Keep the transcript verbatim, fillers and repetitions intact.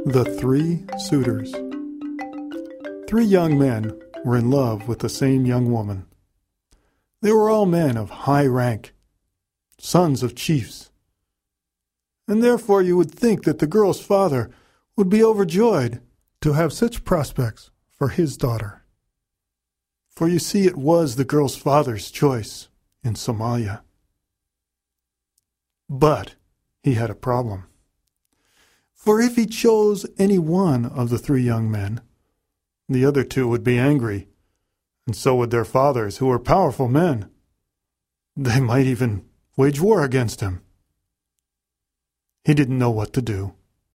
The Three Suitors. Three young men were in love with the same young woman. They were all men of high rank, sons of chiefs, and therefore you would think that the girl's father would be overjoyed to have such prospects for his daughter. For you see, it was the girl's father's choice in Somalia. But he had a problem. For if he chose any one of the three young men, the other two would be angry, and so would their fathers, who were powerful men. They might even wage war against him. He didn't know what to do.